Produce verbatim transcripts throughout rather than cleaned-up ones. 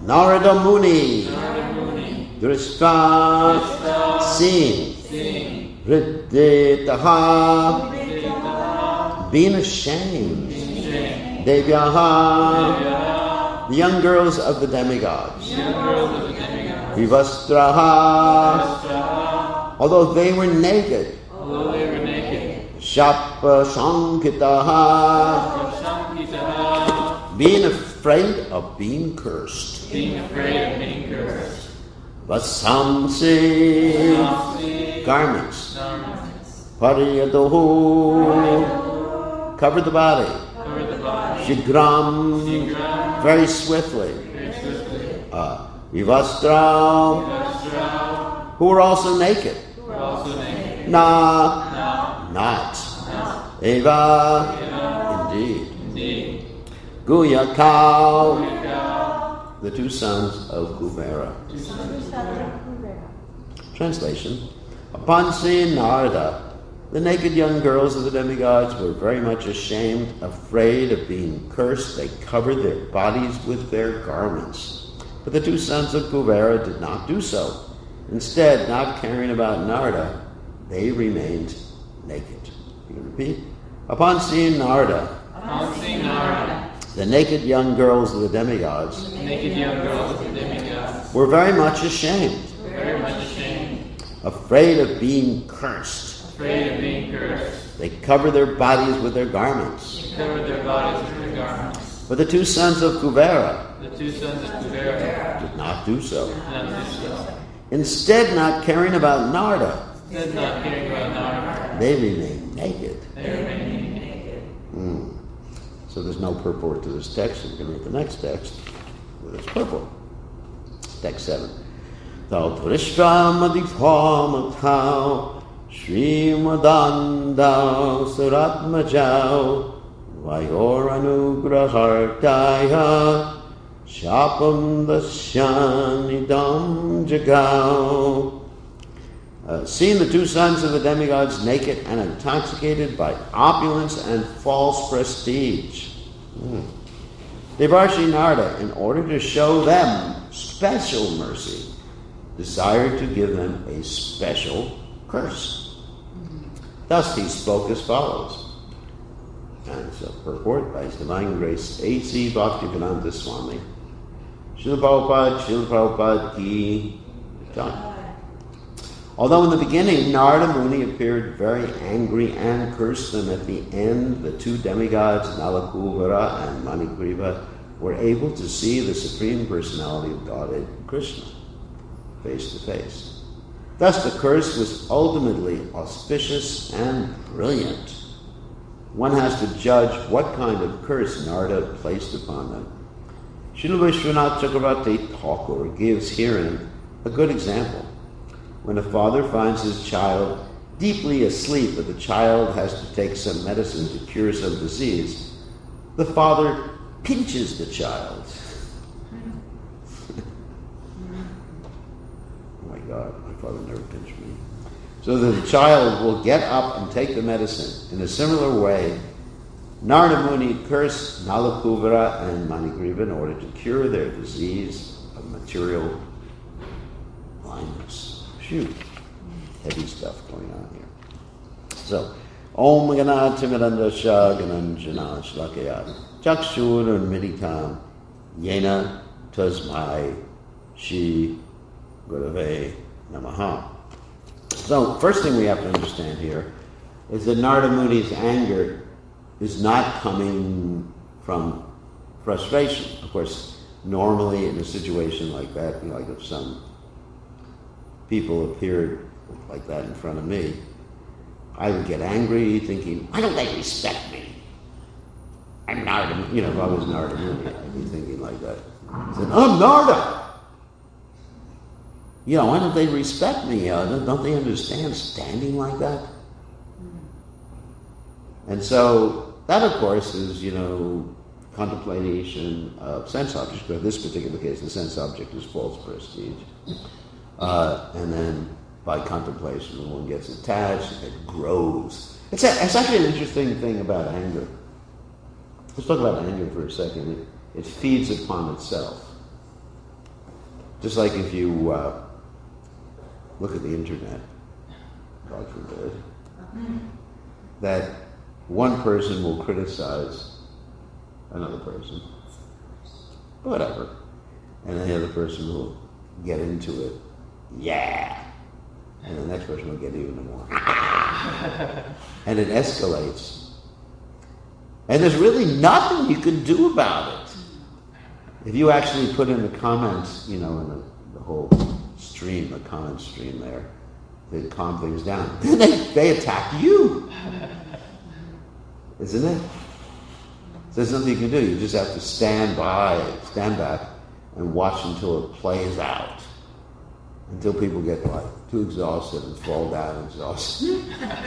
Narada Muni, Drishta, seen, Ridditaha, being ashamed, Devyaha, the young girls of the demigods, Vivastraha, although they were naked, Shapa Sankitaha, being afraid of being cursed. Being afraid of being cursed. Vasamsi, garments. Pariyadohu, cover the body. Cover the body. Shigram, Shigram, very swiftly. very swiftly. Uh, Vivastram, Vivastram, who were also naked. who were also naked. Na, Na, not. na. Eva, Eva, indeed. indeed. Guyakau, Guyakau, the two sons of Kubera. two sons of Kubera. Translation. Upon seeing Narada, the naked young girls of the demigods were very much ashamed, afraid of being cursed. They covered their bodies with their garments. But the two sons of Kuvera did not do so. Instead, not caring about Narada, they remained naked. You can repeat. Upon seeing Narada, Upon seeing Narada, the naked young girls of the demigods the naked young girls of the demigods were very much ashamed, were very much ashamed, afraid of being cursed. afraid of being cursed. They covered their bodies with their garments. They covered their bodies with their garments. But the two sons of Kuvera The two sons of Kuvera did not do so. did not do so. Instead, not caring about Narada, Instead, not caring about Narada, they remained naked. they remained naked. Hmm. So there's no purport to this text. So we're going to read the next text with its purport. Text seven. Thou Turishramadiphamatau Srimadandau Suratmajau Vayoranugrahartaya Shapam Dasyanidam Jagau. Uh, seeing the two sons of the demigods naked and intoxicated by opulence and false prestige. Hmm. Devarshi Narada, in order to show them special mercy, desired to give them a special curse. Mm-hmm. Thus he spoke as follows. And so purport by His Divine Grace A C Bhaktivedanta Swami. Srila Prabhupada, Srila Prabhupada ki Jai. Although in the beginning Narada Muni appeared very angry and cursed them, at the end the two demigods, Nalakuvara and Manigriva, were able to see the Supreme Personality of Godhead, Krishna, face to face. Thus the curse was ultimately auspicious and brilliant. One has to judge what kind of curse Narada placed upon them. Srila Vishwanath Chakravarti Thakur gives herein a good example. When a father finds his child deeply asleep, but the child has to take some medicine to cure some disease, the father pinches the child. Oh my God, my father never pinched me. So that the child will get up and take the medicine. In a similar way, Narada Muni cursed Nalakuvara and Manigriva in order to cure their disease of material blindness. Phew. Heavy stuff going on here. So, Om Gana Timirandasha Gananjana Shlakaya Chakshur Militam Yena Tasmai Shi Gurave Namaha. So, first thing we have to understand here is that Narada Muni's anger is not coming from frustration. Of course, normally in a situation like that, you know, like if some people appeared like that in front of me, I would get angry thinking, why don't they respect me? I'm Narada, you know, if I was Narada Muni, I'd be thinking like that. I said, I'm Narada! You know, why don't they respect me? Uh, don't they understand standing like that? And so that, of course, is, you know, contemplation of sense objects. But in this particular case, the sense object is false prestige. Uh, and then by contemplation, when one gets attached, it grows. It's, a, it's actually an interesting thing about anger. Let's talk about anger for a second. It, it feeds upon itself. Just like if you uh, look at the internet, God forbid, that one person will criticize another person, whatever, and then the other person will get into it, yeah, and the next person will get even more, and it escalates, and there's really nothing you can do about it. If you actually put in the comments, you know, in the, the whole stream, the comment stream there, they calm things down. Then they, they attack you. Isn't it? So there's nothing you can do. You just have to stand by, stand back, and watch until it plays out. Until people get like too exhausted and fall down exhausted.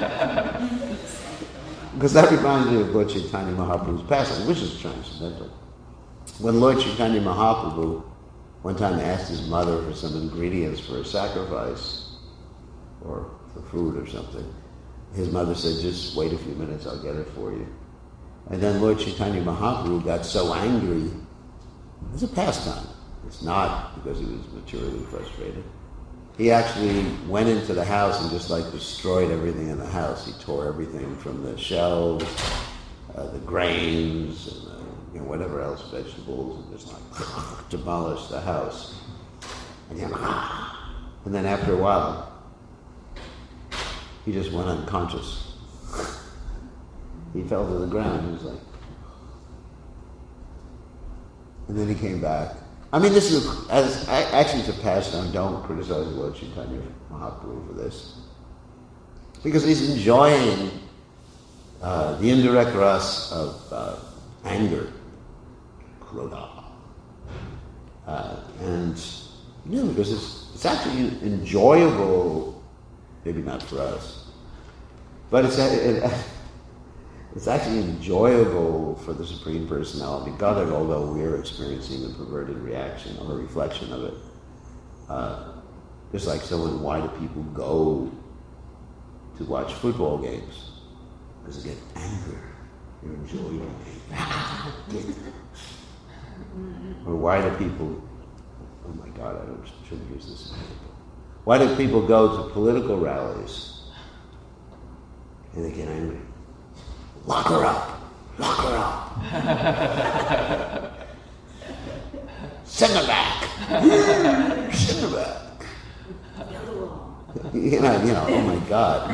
Because that reminds me of Lord Chaitanya Mahaprabhu's passing, which is transcendental. When Lord Chaitanya Mahaprabhu one time asked his mother for some ingredients for a sacrifice, or for food or something, his mother said, just wait a few minutes, I'll get it for you. And then Lord Chaitanya Mahaprabhu got so angry. It's a pastime. It's not because he was materially frustrated. He actually went into the house and just like destroyed everything in the house. He tore everything from the shelves, uh, the grains, and the, you know, whatever else, vegetables, and just like demolished the house. And then, and then after a while, he just went unconscious. He fell to the ground. He was like, and then he came back. I mean, this is as actually to pass on. Don't criticize Lord Chaitanya Mahaprabhu for this, because he's enjoying uh, the indirect rasa of uh, anger, krodha, uh, and you know, because it's it's actually enjoyable. Maybe not for us, but it's it, it's actually enjoyable for the Supreme Personality of Godhead, although we're experiencing the perverted reaction or a reflection of it. Uh, just like someone, why do people go to watch football games? Because they get angry. They're enjoying it. Or why do people, oh my God, I don't, shouldn't use this example. Why do people go to political rallies and they get angry? Lock her up! Lock her up! Send her back! Send her back! You know, you know, oh my God.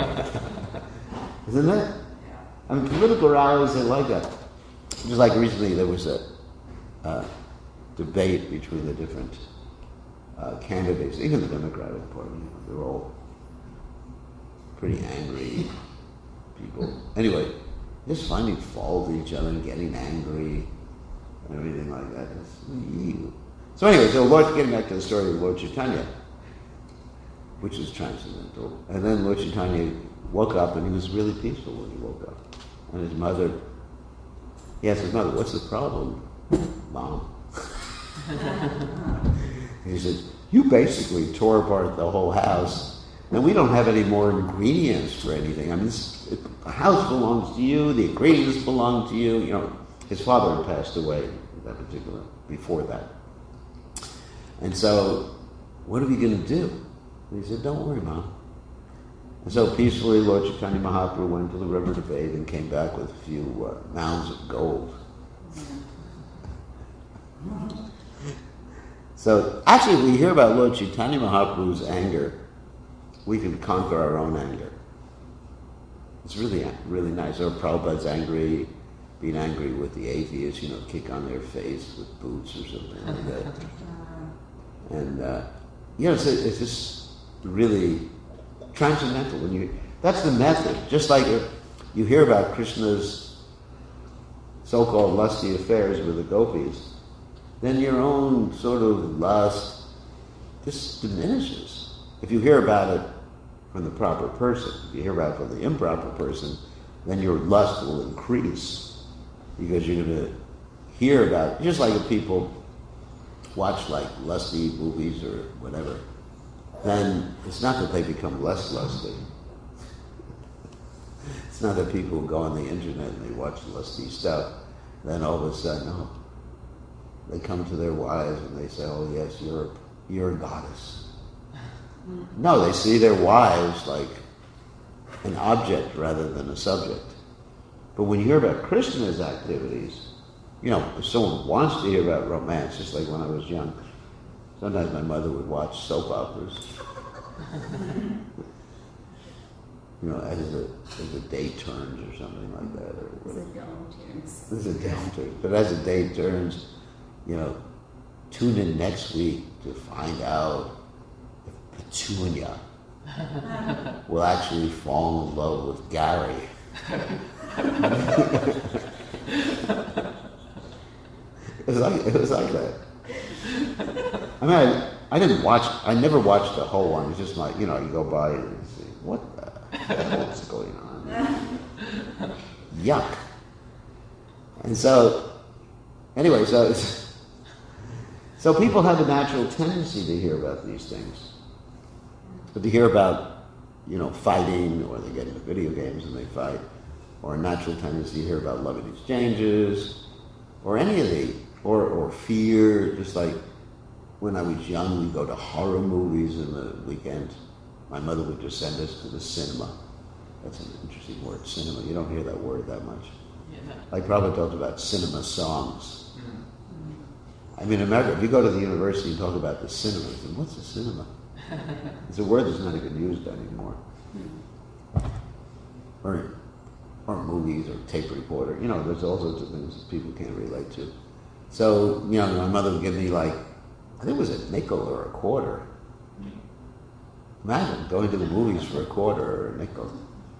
Isn't it? I mean, political rallies, they like that. Just like recently there was a uh, debate between the different uh, candidates, even the Democratic Party. They're all pretty angry people. Anyway, just finding fault with each other and getting angry and everything like that. So anyway, so Lord, getting back to the story of Lord Chaitanya, which is transcendental. And then Lord Chaitanya woke up and he was really peaceful when he woke up. And his mother, he asked his mother, what's the problem, Mom? He said, you basically tore apart the whole house, and we don't have any more ingredients for anything. I mean, this, it, the house belongs to you, the ingredients belong to you. You know, his father had passed away that particular, before that. And so, what are we going to do? And he said, don't worry, Mom. And so peacefully, Lord Chaitanya Mahaprabhu went to the river to bathe and came back with a few uh, mounds of gold. So, actually, we hear about Lord Chaitanya Mahaprabhu's anger. We can conquer our own anger. It's really, really nice. Or Prabhupada's angry, being angry with the atheists, you know, kick on their face with boots or something like that. And, uh, you know, it's, it's just really transcendental. When you, that's the method. Just like you hear about Krishna's so-called lusty affairs with the gopis, then your own sort of lust just diminishes. If you hear about it from the proper person, if you hear about it from the improper person, then your lust will increase because you're going to hear about it. Just like if people watch like lusty movies or whatever, then it's not that they become less lusty. It's not that people go on the internet and they watch lusty stuff, then all of a sudden, oh, they come to their wives and they say, oh yes, you're you're a goddess. No, they see their wives like an object rather than a subject. But when you hear about Krishna's activities, you know, if someone wants to hear about romance, just like when I was young, sometimes my mother would watch soap operas. You know, as the, as the day turns or something like that. Or As the dawn turns. As the day turns. But as the day turns, you know, tune in next week to find out if Petunia will actually fall in love with Gary. It was like it was like that. I mean, I, I didn't watch. I never watched the whole one. It's just like, you know, you go by and you see what the hell's going on. Yuck. And so, anyway, so it's, so people have a natural tendency to hear about these things, but to hear about, you know, fighting, or they get into video games and they fight, or a natural tendency to hear about loving exchanges, or any of the, or, or fear, just like when I was young, we'd go to horror movies in the weekend. My mother would just send us to the cinema. That's an interesting word, cinema. You don't hear that word that much. Yeah. I probably talked about cinema songs. Mm-hmm. I mean, in America, if you go to the university and talk about the cinema, then what's a cinema? It's a word that's not even used anymore. Or, or movies, or tape recorder. You know, there's all sorts of things that people can't relate to. So, you know, my mother would give me like, I think it was a nickel or a quarter. Imagine going to the movies for a quarter or a nickel.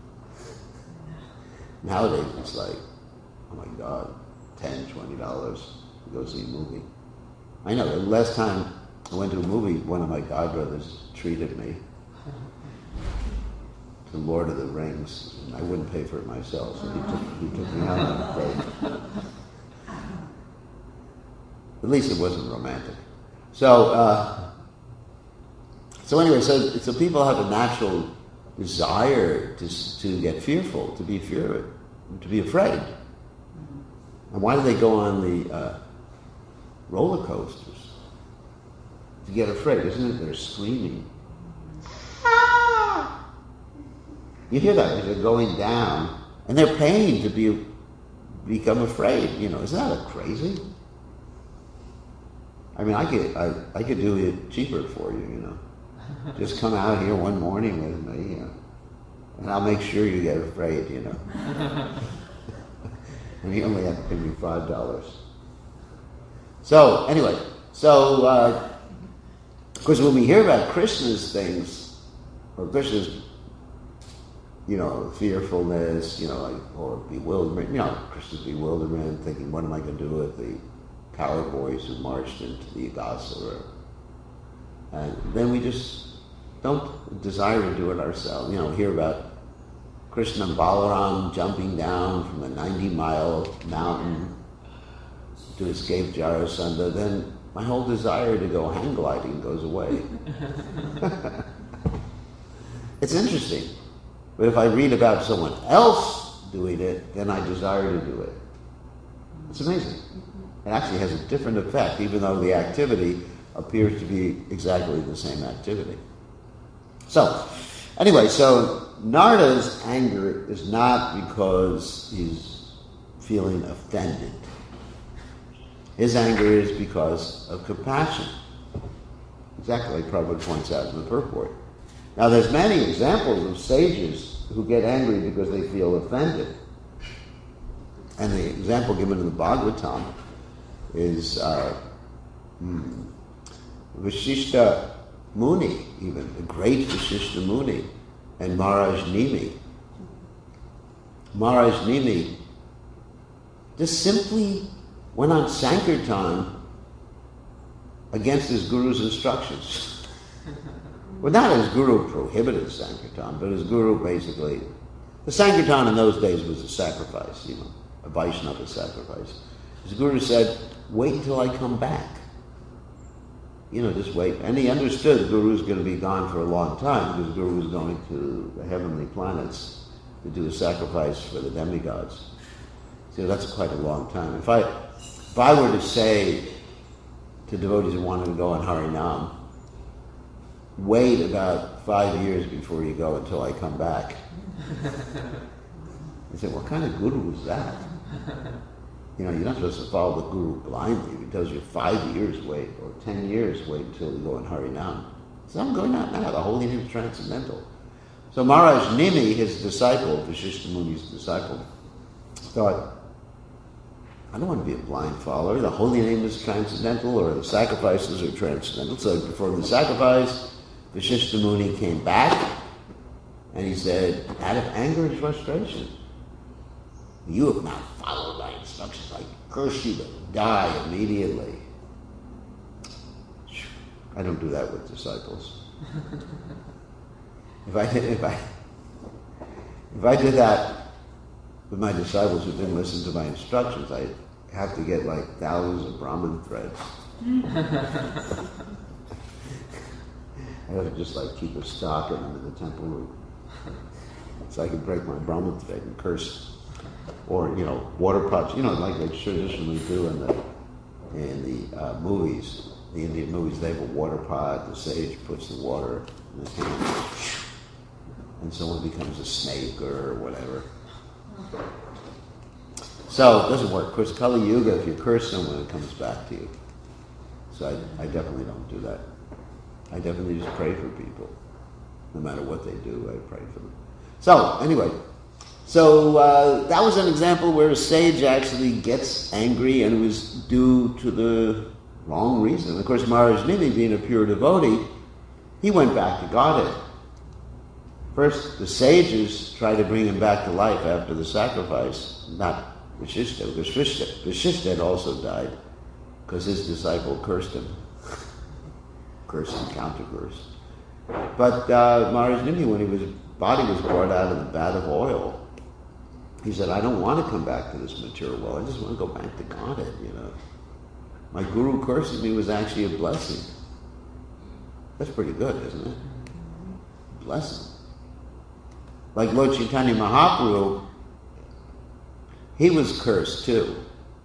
Nowadays it's like, oh my God, ten, twenty dollars to go see a movie. I know, the last time I went to a movie, one of my godbrothers treated me to Lord of the Rings, and I wouldn't pay for it myself, so he took, he took me out on a date. At least it wasn't romantic. So, uh, so anyway, so, so people have a natural desire to, to get fearful, to be fear, to be afraid. And why do they go on the uh, roller coasters? To get afraid, isn't it? They're screaming. Ah! You hear that as they're going down, and they're paying to be become afraid. You know, isn't that crazy? I mean, I could I, I could do it cheaper for you. You know, just come out here one morning with me, you know, and I'll make sure you get afraid. You know, and you only have to pay me five dollars. So anyway, so uh, of course, when we hear about Krishna's things, or Krishna's, you know, fearfulness, you know, like, or bewilderment, you know, Krishna's bewilderment, thinking, what am I going to do with the coward boys who marched into the Agasura? And then we just don't desire to do it ourselves. You know, hear about Krishna and Balaram jumping down from a ninety-mile mountain to escape Jarasandha, then my whole desire to go hang gliding goes away. It's interesting. But if I read about someone else doing it, then I desire to do it. It's amazing. It actually has a different effect, even though the activity appears to be exactly the same activity. So, anyway, so Narada's anger is not because he's feeling offended. His anger is because of compassion. Exactly like Prabhupada points out in the purport. Now, there's many examples of sages who get angry because they feel offended. And the example given in the Bhagavatam is uh, hmm, Vashishta Muni, even, the great Vashishta Muni, and Maharaj Nimi. Maharaj Nimi just simply went on Sankirtan against his guru's instructions. Well, not his guru prohibited Sankirtan, but his guru basically, the Sankirtan in those days was a sacrifice, you know, a Vaishnava sacrifice. His guru said, wait until I come back. You know, just wait. And he understood the guru was going to be gone for a long time because the guru was going to the heavenly planets to do a sacrifice for the demigods. So that's quite a long time. If I, if I were to say to devotees who wanted to go on Harinam, wait about five years before you go until I come back. I said, what kind of guru is that? You know, you're not supposed to follow the guru blindly. If he tells you five years wait or ten years wait until you go in Harinam. So I'm going out now. The holy name is transcendental. So Maharaj Nimi, his disciple, Vasishtha Muni's disciple, thought, I don't want to be a blind follower. The holy name is transcendental, or the sacrifices are transcendental. So before the sacrifice, Vasishtha Muni came back, and he said, out of anger and frustration, you have not followed my instructions. I curse you to die immediately. I don't do that with disciples. If I if I if I did that with my disciples who didn't listen to my instructions, I'd have to get like thousands of Brahman threads. I have to just like keep a stock of them in the temple room, so I can break my Brahman thread and curse. Or, you know, water pots, you know, like they traditionally do in the in the uh, movies, the Indian movies. They have a water pot. The sage puts the water in his hand, and someone becomes a snake or whatever. So it doesn't work. Of course, Kali Yuga, if you curse someone, it comes back to you. So I, I definitely don't do that. I definitely just pray for people. No matter what they do, I pray for them. So, anyway. So uh, that was an example where a sage actually gets angry, and it was due to the wrong reason. Of course, Maharaj Nimi, being a pure devotee, he went back to Godhead. First, the sages tried to bring him back to life after the sacrifice, not Vasishtha, because Vasishtha, Vasishtha had also died because his disciple cursed him. Cursed and counter-cursed. But uh, Maharaj Nimi, when his body was brought out of the vat of oil, he said, I don't want to come back to this material world. I just want to go back to Godhead, you know. My guru cursing me was actually a blessing. That's pretty good, isn't it? Blessing. Like Lord Chaitanya Mahaprabhu, he was cursed too.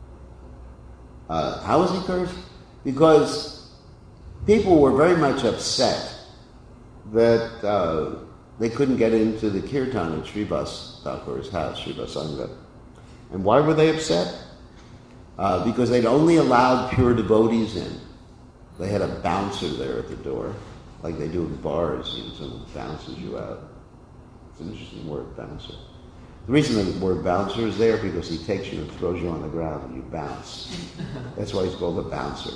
Uh, how was he cursed? Because people were very much upset that uh, they couldn't get into the kirtan at Srivas Thakur's house, Srivasanga. And why were they upset? Uh, because they'd only allowed pure devotees in. They had a bouncer there at the door, like they do in bars. You know, someone bounces you out. It's an interesting word, bouncer. The reason the word bouncer is there because he takes you and throws you on the ground and you bounce. That's why he's called a bouncer.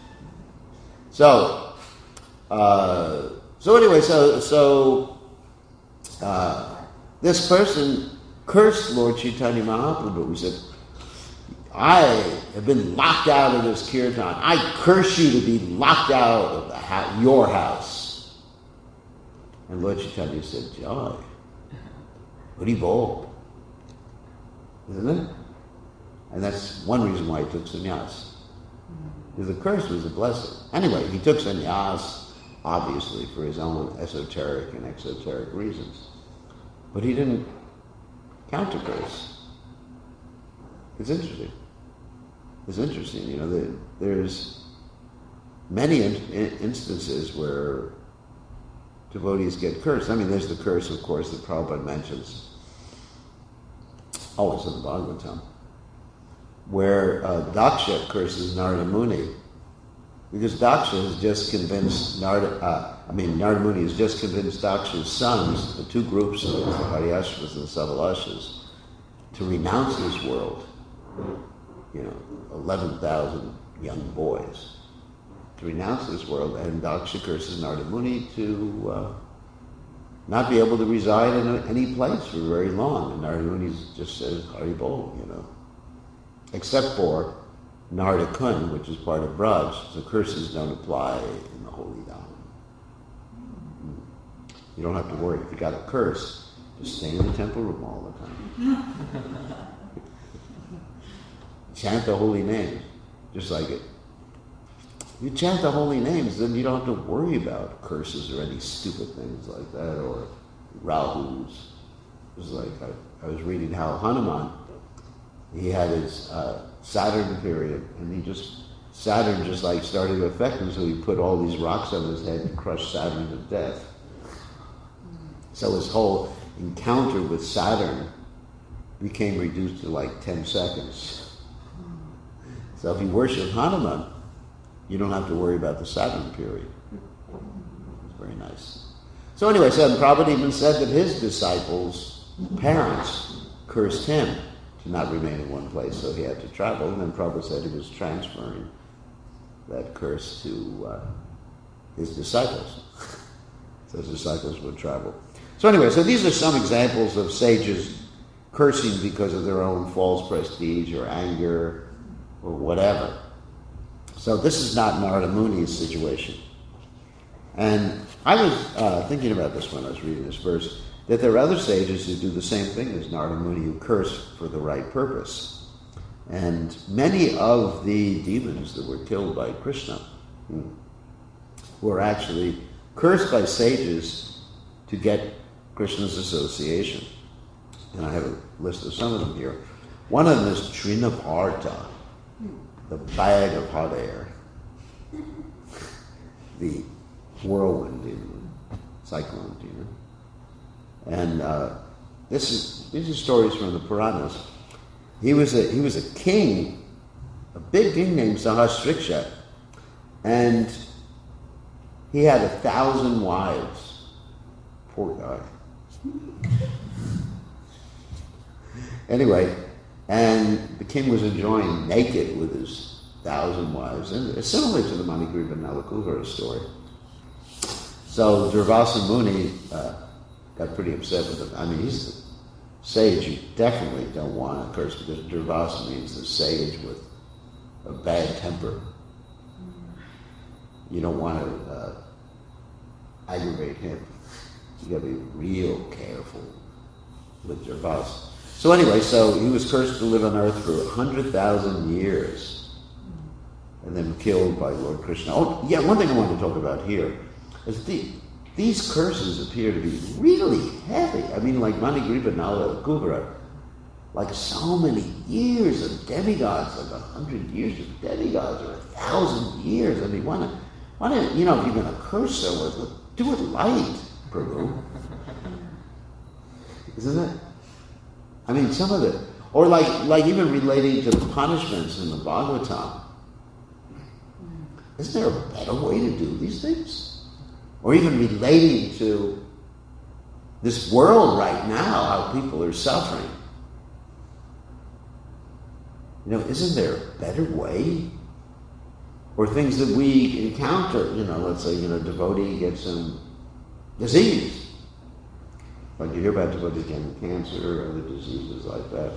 So, uh, so anyway, so so. Uh, this person cursed Lord Chaitanya Mahaprabhu. He said, I have been locked out of this kirtan. I curse you to be locked out of the ha- your house. And Lord Chaitanya said, Joy, Haribol. Isn't it? And that's one reason why he took sannyas. Because the curse was a blessing. Anyway, he took sannyas, obviously, for his own esoteric and exoteric reasons. But he didn't counter-curse. It's interesting. It's interesting, you know, there, there's many in, in, instances where devotees get cursed. I mean, there's the curse, of course, that Prabhupada mentions. Oh, it's in the Bhagavatam. Where uh, Daksha curses Narada Muni. Because Daksha has just convinced Narada, uh, I mean, Narada Muni has just convinced Daksha's sons, the two groups of the Haryashvas and the Savalashas, to renounce this world. You know, eleven thousand young boys. To renounce this world, and Daksha curses Narada Muni to uh, not be able to reside in a, any place for very long. And Narada Muni just says, Haribol, you know. Except for Narada Kund, which is part of Braj, the curses don't apply in the holy Dham. You don't have to worry. If you got a curse, just stay in the temple room all the time. Chant the holy name, just like it. You chant the holy names, then you don't have to worry about curses or any stupid things like that, or Rahus. It was like, I, I was reading how Hanuman, he had his uh, Saturn period, and he just Saturn just like started to affect him, so he put all these rocks on his head and crushed Saturn to death. So his whole encounter with Saturn became reduced to like ten seconds. So if you worship Hanuman, you don't have to worry about the Saturn period. It's very nice. So anyway, so Prabhupada even said that his disciples' parents cursed him to not remain in one place, so he had to travel. And then Prabhupada said he was transferring that curse to uh, his disciples. So his disciples would travel. So anyway, so these are some examples of sages cursing because of their own false prestige or anger or whatever. So this is not Narada Muni's situation. And I was uh, thinking about this when I was reading this verse, that there are other sages who do the same thing as Narada Muni, who curse for the right purpose. And many of the demons that were killed by Krishna hmm, were actually cursed by sages to get Krishna's association. And I have a list of some of them here. One of them is Trinaparta, the bag of hot air, the whirlwind demon, cyclone demon. And uh, this is these are stories from the Puranas. He was a he was a king, a big king named Sahasriksha, and he had a thousand wives. Poor guy. Anyway, and the king was enjoying naked with his thousand wives, and it's similar to the Manigriva Nalakuvara story. So Durvasa Muni uh, got pretty upset with him. I mean, he's the sage you definitely don't want to curse, because Durvasa means the sage with a bad temper. You don't want to uh, aggravate him. You got to be real careful with Durvasa. So anyway, so he was cursed to live on earth for a hundred thousand years, and then killed by Lord Krishna. Oh, yeah, one thing I want to talk about here is the, these curses appear to be really heavy. I mean, like Manigriva Nalakuvara, like so many years of demigods, like a hundred years of demigods, or a thousand years. I mean, why not, why not, you know, if you're going to curse someone, do it light, Prabhu. Isn't it? I mean, some of it, or like, like even relating to the punishments in the Bhagavatam. Isn't there a better way to do these things? Or even relating to this world right now, how people are suffering. You know, isn't there a better way? Or things that we encounter, you know, let's say, you know, a devotee gets some disease. Like you hear about devotees getting cancer or other diseases like that.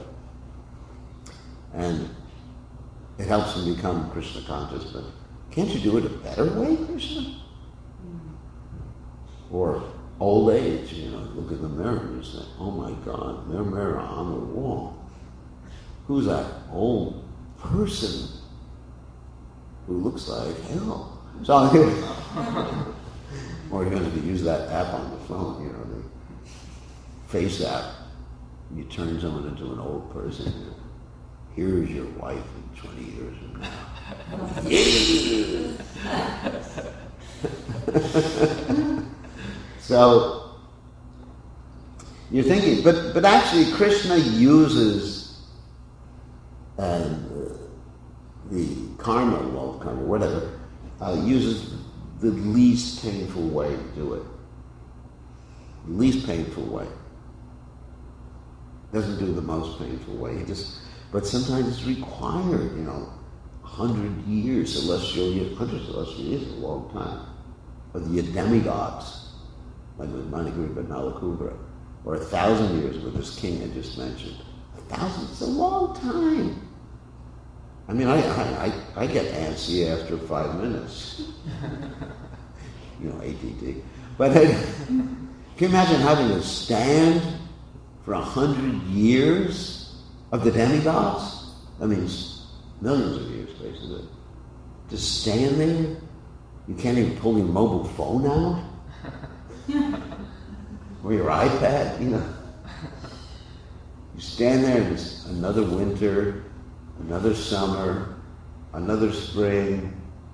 And it helps them become Krishna conscious, but can't you do it a better way, Krishna? Or old age, you know, look in the mirror and you say, oh my God, mirror, mirror on the wall. Who's that old person who looks like hell? So, or you're going to use that app on the phone, you know, the face app. You turn someone into an old person. Here's your wife in twenty years from now. Yeah! So, you're thinking, but, but actually Krishna uses uh, the karma, law of karma, whatever, uh, uses the least painful way to do it. The least painful way. Doesn't do the most painful way. He just, but sometimes it's required, you know, a hundred years, celestial years, hundred celestial years is a long time. Or the demigods, like with Manigriva Nalakuvara, or a thousand years with this king I just mentioned. A thousand is a long time. I mean, I I, I, I get antsy after five minutes. You know, A D D. But uh, can you imagine having to stand for a hundred years of the demigods? That means millions of years, basically. Just stand there? You can't even pull your mobile phone out? Or your iPad, you know. You stand there and it's another winter, another summer, another spring.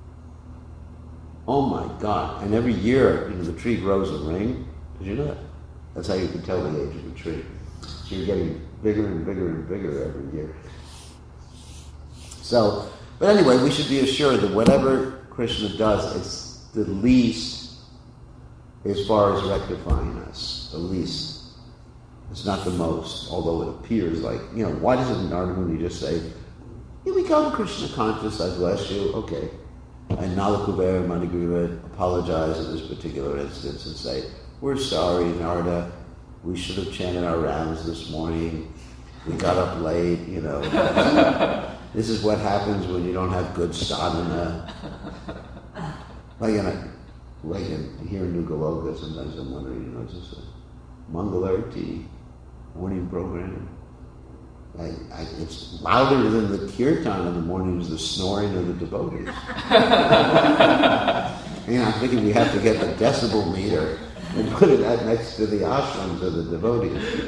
Oh my God. And every year, you know, the tree grows a ring. Did you know that? That's how you can tell the age of the tree. So you're getting bigger and bigger and bigger every year. So, but anyway, we should be assured that whatever Krishna does is the least as far as rectifying us. The least. It's not the most, although it appears like, you know, why doesn't Narada Muni just say, you become Krishna conscious, I bless you, okay. And Nala Kubera and Manigriva apologize in this particular instance and say, we're sorry, Narada, we should have chanted our rounds this morning. We got up late, you know. This is what happens when you don't have good sadhana. Like in, a, like in here in New Galoka, sometimes I'm wondering, you know, it's just a Mangalarti morning program. I, I, it's louder than the kirtan in the mornings, the snoring of the devotees. You know, I'm thinking we have to get the decibel meter and put it out next to the ashrams of the devotees.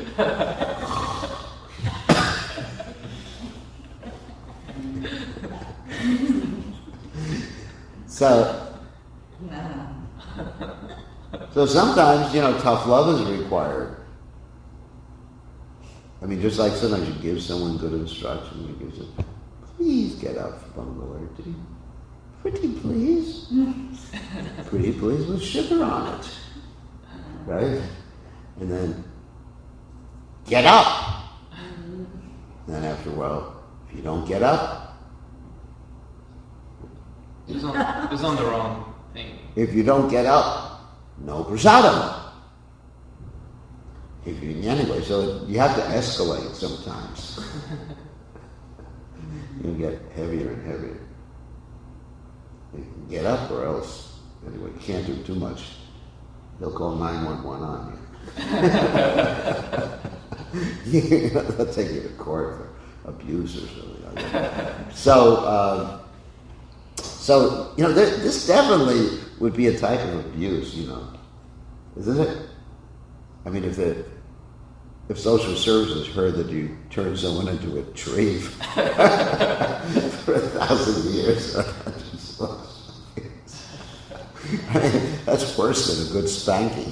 So, so sometimes, you know, tough love is required. I mean, just like sometimes you give someone good instruction, you give them, please get up for Bangalarti. Pretty please. Pretty please with sugar on it. Right? And then, get up! Then after a while, if you don't get up, It's on, it's on the wrong thing. if you don't get up, no prasadam. If you, anyway, so you have to escalate sometimes. You get heavier and heavier. You can get up or else, anyway, you can't do too much. They'll call nine one one on you. They'll take you to court for abuse or something like that. So, uh, so you know, th- this definitely would be a type of abuse, you know, isn't it? I mean, if it, if social services heard that you turned someone into a tree for a thousand years, I mean, that's worse than a good spanking.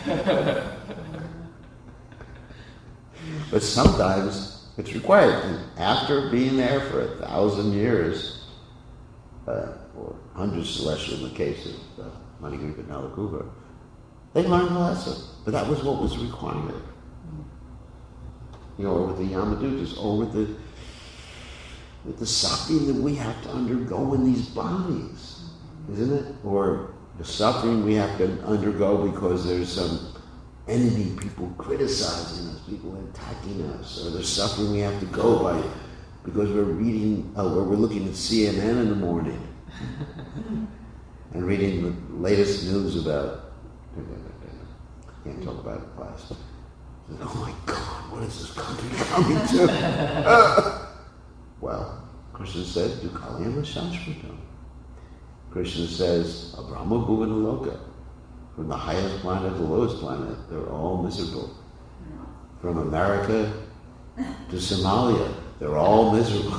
But sometimes it's required. And after being there for a thousand years, uh, or hundreds celestial in the case of uh, Manigriva and Nalakuba, they learned the lesson. But that was what was required. You know, or with the Yamadutas, or with the with the suffering that we have to undergo in these bodies, isn't it? Or the suffering we have to undergo because there's some enemy, people criticizing us, people attacking us, or the suffering we have to go by because we're reading, uh, or we're looking at C N N in the morning and reading the latest news about. Can't talk about it in class. Oh my God, what is this country coming to? Uh, well, Krishna said, Dukalyama Sanskritam. Krishna says, Abrahma Bhuvanaloka. From the highest planet to the lowest planet, they're all miserable. From America to Somalia, they're all miserable.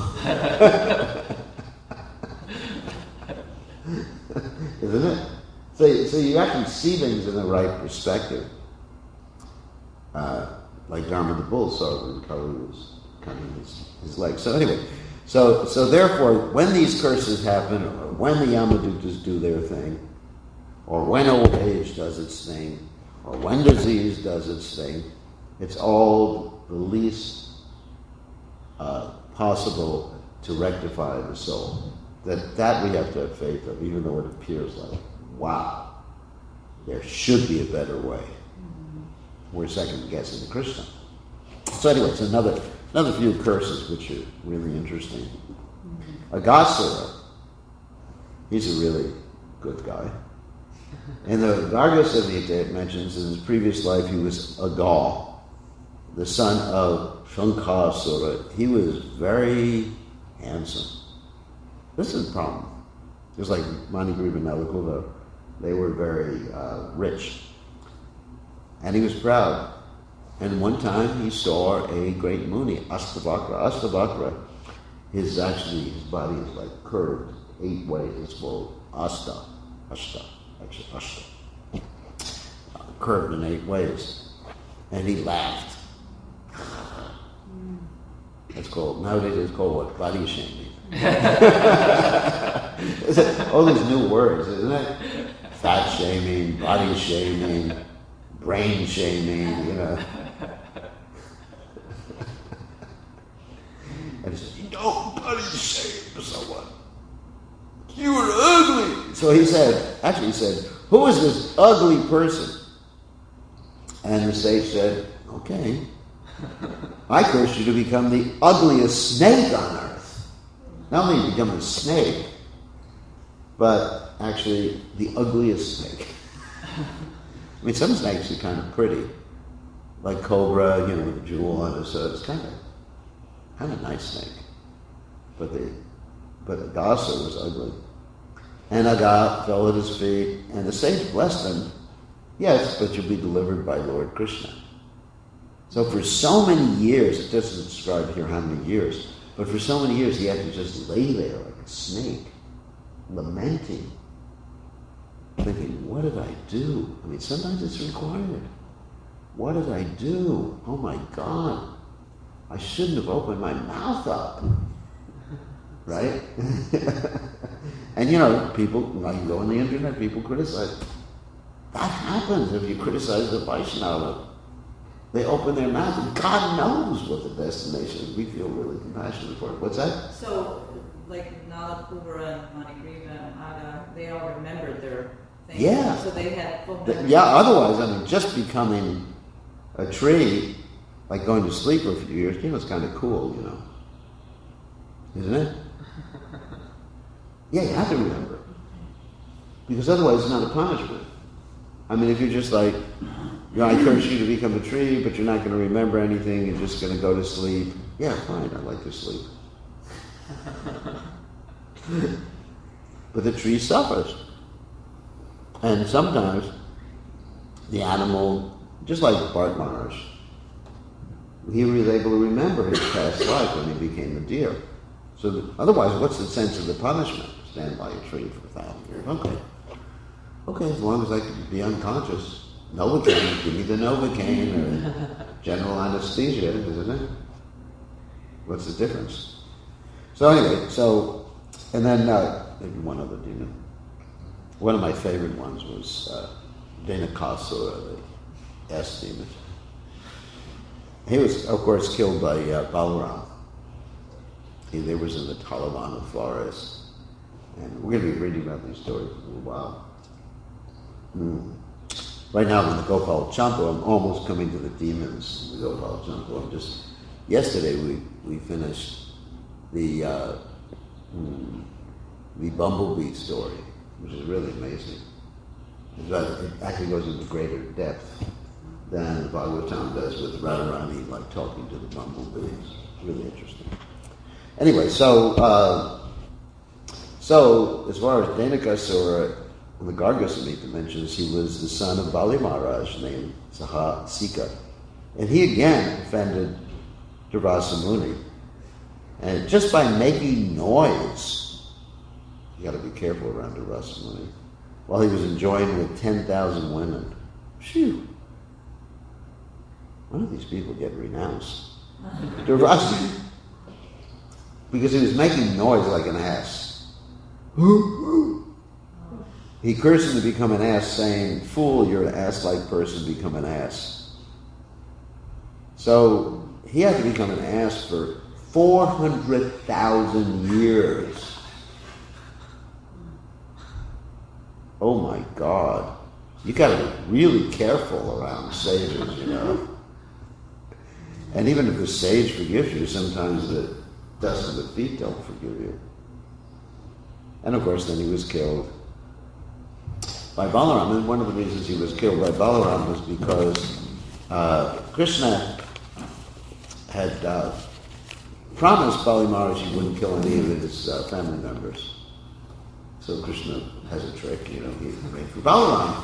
Isn't it? So, so you actually see things in the right perspective. Uh, like Dharma the bull saw when Kalu was cutting his, his legs. So anyway, so so therefore, when these curses happen, or when the Yamadutas do their thing, or when old age does its thing, or when disease does its thing, it's all the least uh, possible to rectify the soul. That that we have to have faith of, even though it appears like, wow, there should be a better way. We're second guessing Krishna. So anyway, it's another another few curses which are really interesting. Aghasura, he's a really good guy. In the Garga Samhita, it mentions in his previous life he was Agal, the son of Shankasura. He was very handsome. This is the problem. Just like Manigriva and Nalakuva, they were very uh, rich. And he was proud. And one time he saw a great Muni, Astavakra. Astavakra his actually his body is like curved eight ways. It's called asta, ashta, actually ashta, uh, curved in eight ways, and he laughed. It's called nowadays. It's called what? Body shaming. All these new words, isn't it? Fat shaming, body shaming, brain shaming. You know. And he said, "You don't body shame someone. You are ugly." So he said, actually he said, "Who is this ugly person?" And the sage said, "Okay, I curse you to become the ugliest snake on earth. Not only become a snake, but actually the ugliest snake." I mean, some snakes are kind of pretty, like cobra, you know, with a jewel on it. So it's kind of, kind of nice snake. But the, but Agasa was ugly. And Aga fell at his feet, and the sage blessed him. "Yes, but you'll be delivered by Lord Krishna." So for so many years, it doesn't describe here how many years, but for so many years he had to just lay there like a snake, lamenting, thinking, what did I do? I mean, sometimes it's required. What did I do? Oh my God, I shouldn't have opened my mouth up. Right? And you know, people, when you go on the internet, people criticize. That happens if you criticize the Vaishnava. They open their mouth, and God knows what the destination is. We feel really compassionate for it. What's that? So, like Nala Kubera and Manigriva and Aga, they all remembered their things. Yeah. So they had full The- memory. yeah, otherwise, I mean, just becoming a tree, like going to sleep for a few years, you know, it's kind of cool, you know. Isn't it? Yeah, you have to remember. Because otherwise it's not a punishment. I mean, if you're just like, you know, I curse you to become a tree, but you're not going to remember anything, you're just going to go to sleep. Yeah, fine, I like to sleep. But the tree suffers. And sometimes the animal, just like Bart Maharaj, he was able to remember his past life when he became a deer. So that, otherwise, what's the sense of the punishment? Stand by a tree for a thousand years. Okay. Okay, as long as I can be unconscious. Novocaine, give me the Novocaine or general anesthesia, isn't it? What's the difference? So anyway, so, and then uh, maybe one other demon. One of my favorite ones was uh, Dhenukasura, the S demon. He was, of course, killed by uh, Balaram. He there was in the Talavana forest. And we're going to be reading about these stories for a little while. Mm. Right now in the Gopal Champu, I'm almost coming to the demons in the Gopal Champu. I'm just, yesterday we, we finished the, uh, mm, the bumblebee story, which is really amazing. It actually goes into greater depth than the Bhagavatam does with Radharani, like talking to the bumblebees. It's really interesting. Anyway, so uh, so as far as Dhenukasura, in the Garga Samhita mentions, he was the son of Bali Maharaj named Saha Sika. And he again offended Durvasa Muni. And just by making noise, you got to be careful around Durvasa Muni, while he was enjoying with ten thousand women. Phew. One of these people get renounced. Durvasa, because he was making noise like an ass. He cursed him to become an ass, saying, "Fool, you're an ass-like person, become an ass." So he had to become an ass for four hundred thousand years. Oh my God. You got to be really careful around sages, you know. And even if the sage forgives you, sometimes the dust of the feet don't forgive you. And of course, then he was killed by Balaram. And one of the reasons he was killed by Balaram was because uh, Krishna had uh, promised Bali Maharaj he wouldn't kill any of his uh, family members. So Krishna has a trick, you know, he made for Balaram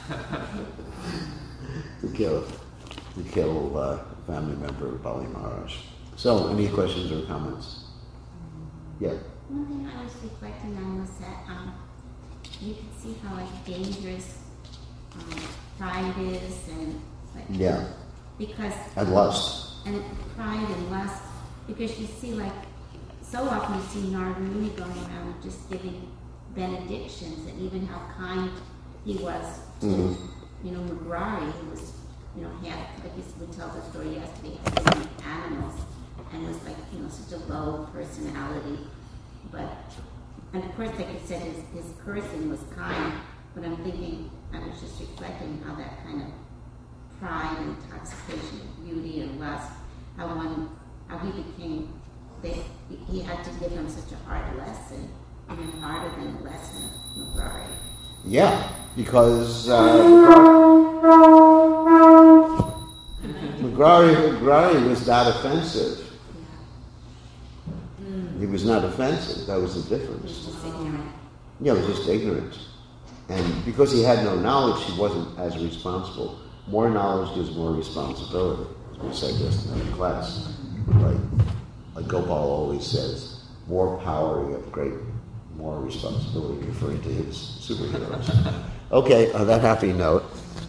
to kill, to kill uh, a family member of Bali Maharaj. So, any questions or comments? Yeah. One thing I was reflecting on was that um, you can see how like dangerous um, pride is, and like Yeah. because And lust. and pride and lust, because you see like so often you see Narumuni going around just giving benedictions, and even how kind he was to Mhm. you know Mugrari, who was you know had like we tell the story yesterday, had so many animals and was like you know such a low personality. But, and of course, like you said, his, his cursing was kind, but I'm thinking, I was just reflecting how that kind of pride and intoxication of beauty and lust, how one, how he became, they, he had to give him such a hard lesson, even harder than the lesson of Mugrari. Yeah, because uh, Mugrari, Mugrari was not offensive. He was not offensive. That was the difference. Just ignorant. Yeah, he was just ignorant. And because he had no knowledge, he wasn't as responsible. More knowledge gives more responsibility. As we said yesterday in class. Like, like Gopal always says, more power, you have great, more responsibility, referring to his superheroes. Okay, on that happy note.